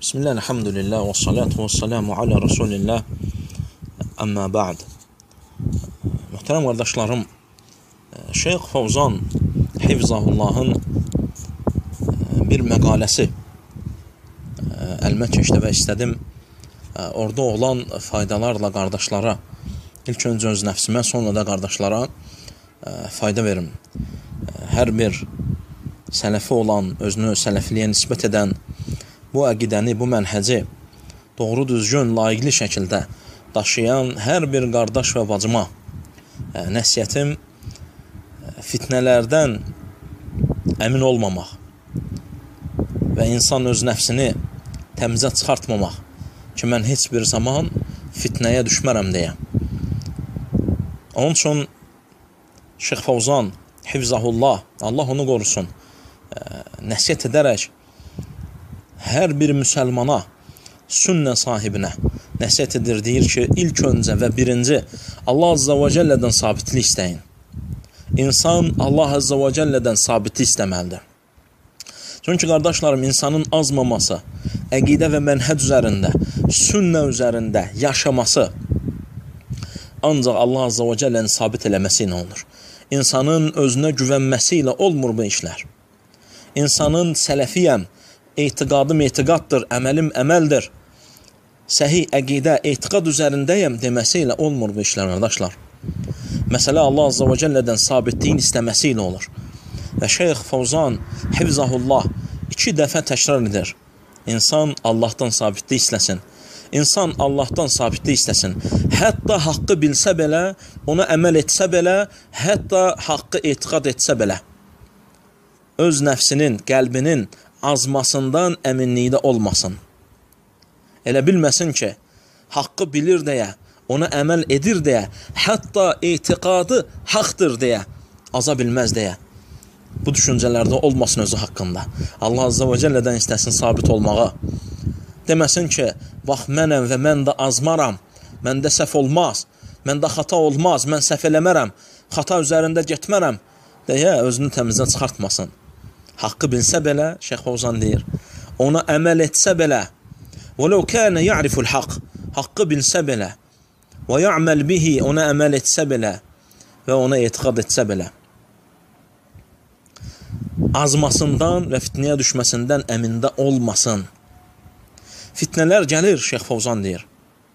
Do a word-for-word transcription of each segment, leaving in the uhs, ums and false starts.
Bismillah, elhamdülillah, və salatu və salamu alə Rasulillah, əmmə ba'd. Mühtərəm qardaşlarım, Şeyx Fovzan Hifzahullahın bir məqaləsi əlimə keçdi və istədim orada olan faydalarla qardaşlara, ilk öncə öz nəfsimə, sonra da qardaşlara fayda verim. Hər bir sələfi olan, özünü sələfiliyə nisbət edən bu əqidəni, bu mənhəci doğru düzgün, layiqli şəkildə daşıyan hər bir qardaş və bacıma nəsiyyətim fitnələrdən əmin olmamaq və insan öz nəfsini təmizə çıxartmamaq ki, mən heç bir zaman fitnəyə düşmərəm deyə. Onun üçün Şeyx Fovzan Hifzahullah, Allah onu qorusun, nəsiyyət edərək hər bir müsəlmana, sünnə sahibinə nəsiyyət edir, deyir ki, ilk öncə və birinci Allah Azza və Cəllədən sabitlik istəyin. İnsan Allah Azza və Cəllədən sabitlik istəməlidir. Çünki qardaşlarım, insanın azmaması, əqidə və mənhəc üzərində, sünnə üzərində yaşaması ancaq Allah Azza və Cəllənin sabit eləməsi ilə olur. İnsanın özünə güvənməsi ilə olmur bu işlər. İnsanın sələfiyəm, etiqadım etiqaddır, əməlim əməldir, səhih əqidə, etiqad üzərindəyəm deməsi ilə olmur bu işlər, qardaşlar. Məsələ Allah Azza və Cəllədən sabitliyin istəməsi ilə olur. Və Şeyx Fovzan Hifzahullah iki dəfə təkrar edir. İnsan Allahdan sabitlik istəsin. İnsan Allahdan sabitlik istəsin. Hətta haqqı bilsə belə, ona əməl etsə belə, hətta haqqı etiqad etsə belə. Öz nəfsinin, qəlbinin azmasından əminlikdə olmasın. Elə bilməsin ki, haqqı bilir deyə, ona əməl edir deyə, hətta etiqadı haqdır deyə, aza bilməz deyə. Bu düşüncələrdə olmasın özü haqqında. Allah Azza və Cəllədən istəsin sabit olmağa. Deməsin ki, bax mənəm və mən də azmaram, məndə səhv olmaz, məndə xata olmaz, mən səhv eləmərəm, xata üzərində getmərəm deyə özünü təmizə çıxartmasın. Haqqı bilsə belə, Şeyx Fovzan deyir, ona əməl etsə belə, وَلَوْ كَانَ يَعْرِفُ الْحَقِّ haqqı bilsə belə, وَيَعْمَلْ بِهِ ona əməl etsə belə və ona etiqad etsə belə, azmasından və fitnəyə düşməsindən əmində olmasın. Fitnələr gəlir, Şeyx Fovzan deyir.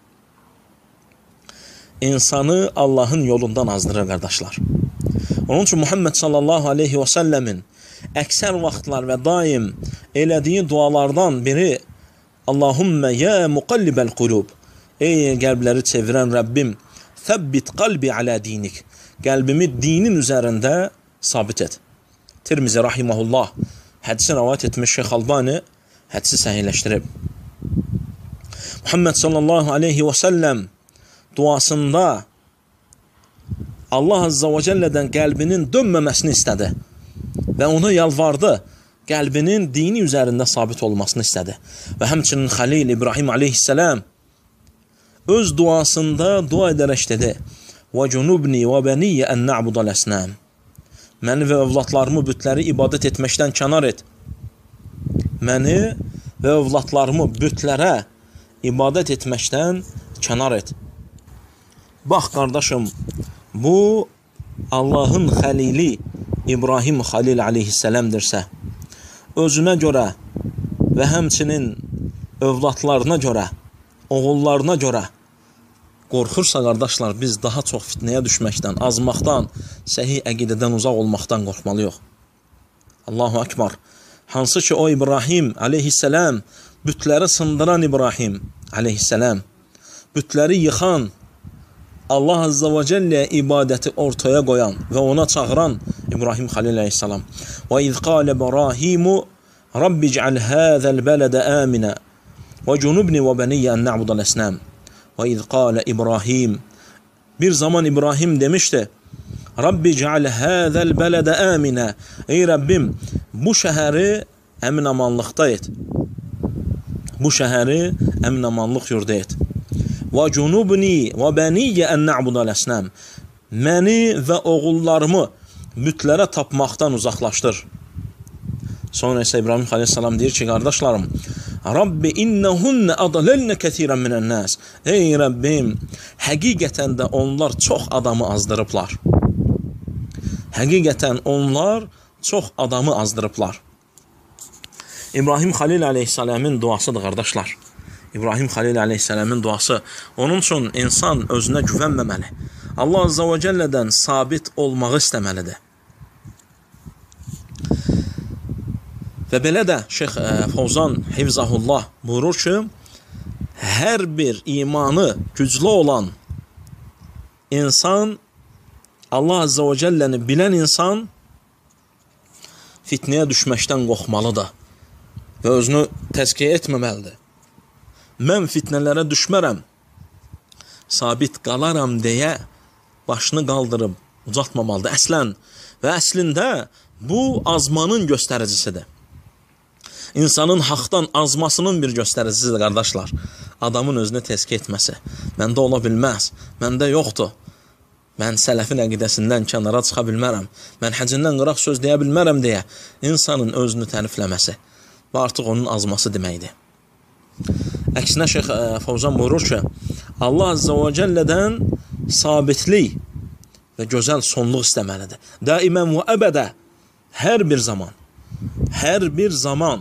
İnsanı Allahın yolundan azdırır, qardaşlar. Onun üçün Muhammed sallallahu aleyhi və səlləmin əksər vaxtlar və daim elədiyi dualardan biri Allahümmə ya muqallibəl qulub, ey qəlbləri çevirən Rəbbim, thəbbit qalbi alə dinik, qəlbimi dinin üzərində sabit et. Tirmizi rahiməhullah hədisi rəvayət etmiş Şeyx Albani hədisi səhihləşdirib. Muhammed sallallahu aleyhi və səlləm duasında Allah Azza və Cəllədən qəlbinin dönməməsini istədi və ona yalvardı, qəlbinin dini üzərində sabit olmasını istədi. Və həmçinin Xəlil İbrahim aleyhissalam öz duasında dua edərək dedi, وَجُنُبْنِي وَبَنِيَّ أَنْ نَعْبُدَ الْأَسْنَامِ məni və övladlarımı bütləri ibadət etməkdən kənar et. Məni və övladlarımı bütlərə ibadət etməkdən kənar et. Bax, qardaşım, bu Allahın xəlili İbrahim Xəlil aleyhissalamdırsə, özünə görə və həmçinin övladlarına görə, oğullarına görə qorxursa, qardaşlar, biz daha çox fitnəyə düşməkdən, azmaqdan, səhih əqidədən uzaq olmaqdan qorxmalıyıq. Allahu Akbar. Hansı ki, o İbrahim aleyhissalam, bütləri sındıran İbrahim aleyhissalam, bütləri yıxan, Allah Azza və Cəllə ibadəti ortaya qoyan və ona çağıran İbrahim Xəlil aleyhissalam. Və iz qalə İbrahimu Rabbi ic'al hâzəl bələdə âminə və cunubni və beniyyə ən na'budal əsnəm. Və iz qalə İbrahim, bir zaman İbrahim demişdi, Rabbi ic'al hâzəl bələdə âminə, ey Rəbbim, bu şəhəri əmin-amanlıqda et. Bu şəhəri əmin-amanlıq yurda et. Və cunubni və beniyyə ən na'budal əsnəm. Məni və oğullarımı bütlərə tapmaqdan uzaqlaşdır. Sonra isə İbrahim aleyhissalam deyir ki, qardaşlarım, Rabbi innehunne adalelne kəsirən minən nəs. Ey Rəbbim, həqiqətən də onlar çox adamı azdırıblar. Həqiqətən onlar çox adamı azdırıblar. İbrahim Xəlil əleyhissalamın duasıdır, qardaşlar. İbrahim Xəlil əleyhissalamın duası. Onun üçün insan özünə güvənməməli. Allah Azza və Cəllədən sabit olmağı istəməlidir. Və belə də Şeyx Fovzan Hifzahullah buyurur ki, hər bir imanı güclü olan insan, Allah Azza və Cəlləni bilən insan fitnəyə düşməkdən qorxmalıdır və özünü təzkiyə etməməlidir. Mən fitnələrə düşmərəm, sabit qalaram deyə başını qaldırıb ucaltmamalıdır. Əslən və əslində bu azmanın göstəricisidir. İnsanın haqdan azmasının bir göstəricisidir, qardaşlar. Adamın özünü təzkiyə etməsi. Məndə ola bilməz, məndə yoxdur. Mən sələfin əqidəsindən kənara çıxa bilmərəm. Mən həcindən qıraq söz deyə bilmərəm deyə insanın özünü tərifləməsi və artıq onun azması deməkdir. Əksinə Şeyx Fovzan buyurur ki, Allah Azza və Cəllədən sabitlik və gözəl sonluq istəməlidir. Daimən və əbədə, hər bir zaman, hər bir zaman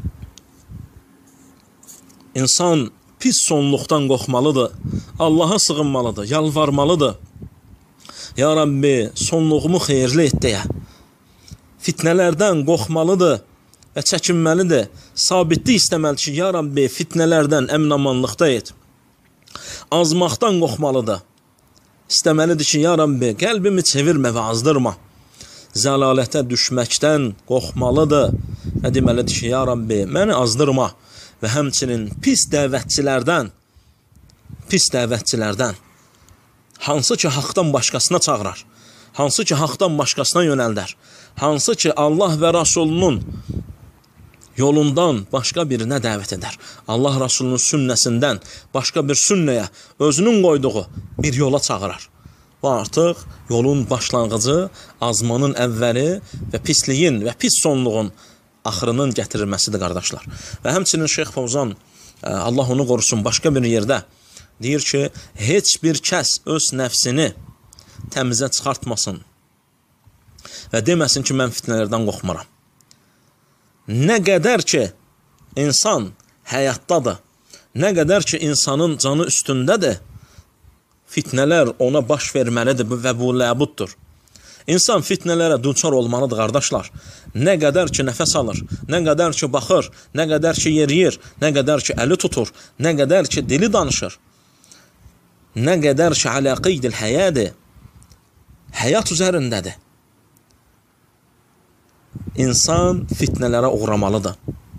insan pis sonluqdan qorxmalıdır, Allaha sığınmalıdır, yalvarmalıdır. Ya Rabbi, sonluğumu xeyirli et deyə. Fitnələrdən qorxmalıdır və çəkinməlidir. Sabitlik istəməlidir ki, ya Rabbi, fitnələrdən əmin-amanlıqda et. Azmaqdan qorxmalıdır. İstəməlidir ki, ya Rabbi, qəlbimi çevirmə və azdırma. Zəlalətə düşməkdən qorxmalıdır və deməlidir ki, ya Rabbi, məni azdırma və həmçinin pis dəvətçilərdən, pis dəvətçilərdən, hansı ki, haqdan başqasına çağırar, hansı ki, haqdan başqasına yönəldər, hansı ki, Allah və Rasulunun yolundan başqa birinə dəvət edər, Allah Rasulunun sünnəsindən başqa bir sünnəyə özünün qoyduğu bir yola çağırar. Və artıq yolun başlanğıcı, azmanın əvvəli və pisliyin və pis sonluğun axırının gətirilməsidir, qardaşlar. Və həmçinin Şeyx Fovzan, Allah onu qorusun, başqa bir yerdə deyir ki, heç bir kəs öz nəfsini təmizə çıxartmasın və deməsin ki, mən fitnələrdən qorxmaram. Nə qədər ki, insan həyatdadır, nə qədər ki, insanın canı üstündədir, fitnələr ona baş verməlidir və bu ləbuddur. İnsan fitnələrə düçar olmalıdır, qardaşlar. Nə qədər ki, nəfəs alır, nə qədər ki, baxır, nə qədər ki, yeriyir, nə qədər ki, əli tutur, nə qədər ki, dili danışır, nə qədər ki, aləqiydil həyədir, həyat üzərindədir. İnsan fitnələrə uğramalıdır.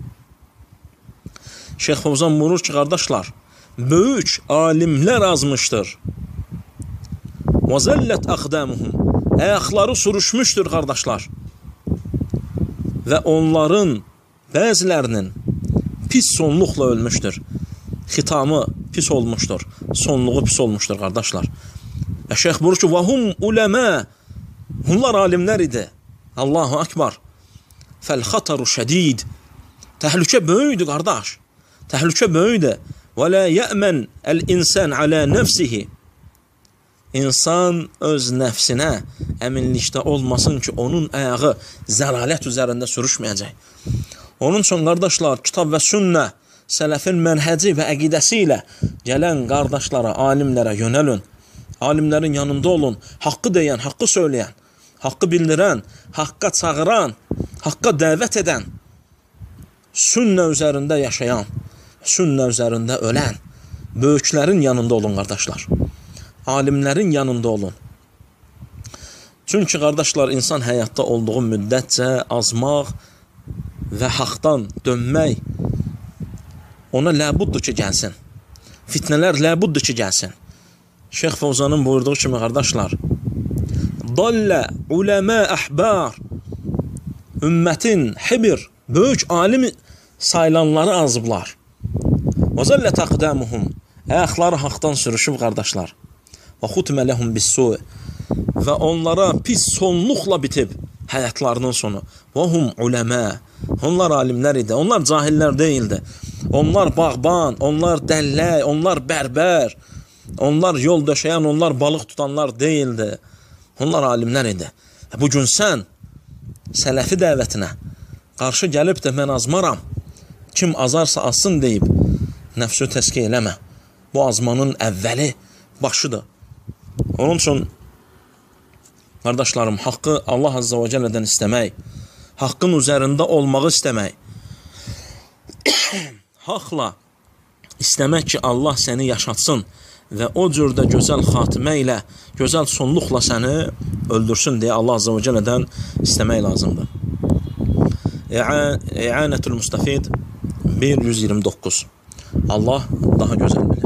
Şeyx Fovzan buyurur ki, qardaşlar, böyük alimlər azmışdır. وَزَلَّتْ أَقْدَامُهُمْ Ayaqları sürüşmüşdür, qardaşlar. Və onların bəzilərinin pis sonluqla ölmüşdür. Xitamı pis olmuşdur, sonluğu pis olmuşdur, qardaşlar. Və şeyx buyurur ki, وَهُمْ uləmə Onlar alimlər idi. Allahu Akbar. فَالْخَطَرُ شَدِيد Təhlükə böyüdür, qardaş. Təhlükə böyüdür. وَلَا يَأْمَنْ الْإِنسَانِ عَلَى نَفْسِهِ İnsan öz nəfsinə əminlikdə olmasın ki, onun ayağı zəlalət üzərində sürüşməyəcək. Onun üçün, qardaşlar, kitab və sünnə, sələfin mənhəci və əqidəsi ilə gələn qardaşlara, alimlərə yönəlin. Alimlərin yanında olun. Haqqı deyən, haqqı söyləyən, haqqı bildirən, haqqa çağıran, haqqa dəvət edən, sünnə üzərində yaşayan, sünnə üzərində ölən, böyüklərin yanında olun, qardaşlar. Alimlərin yanında olun. Çünki, qardaşlar, insan həyatda olduğu müddətcə azmaq və haqdan dönmək ona ləbuddur ki, gəlsin. Fitnələr ləbuddur ki, gəlsin. Şeyx Fovzanın buyurduğu kimi, qardaşlar, Dallə uləmə əhbar Ümmətin hibir, böyük alim sayılanları azıblar. Və zəllə təqdəmuhum Ayaqları haqdan sürüşüb, qardaşlar. Və xutmə ləhum bis-su və onlara pis sonluqla bitib həyatlarının sonu. Və hum uləmə Onlar alimlər idi, onlar cahillər deyildi. Onlar bağban, onlar dəllək, onlar bərbər, onlar yol döşəyən, onlar balıq tutanlar deyildi. Onlar alimlər idi. Bugün sən sələfi dəvətinə qarşı gəlib də mən azmaram, kim azarsa azsın deyib, nəfsü təskiyə eləmə. Bu azmanın əvvəli, başıdır. Onun üçün, qardaşlarım, haqqı Allah Azza və Cəllədən istəmək, haqqın üzərində olmağı istəmək, haqla istəmək ki, Allah səni yaşatsın və o cürdə gözəl xatimə ilə, gözəl sonluqla səni öldürsün deyə Allah Azza və Cəllədən istəmək lazımdır. İ'anətul Müstəfid bir yüz iyirmi doqquz. Allah daha gözəl bilir.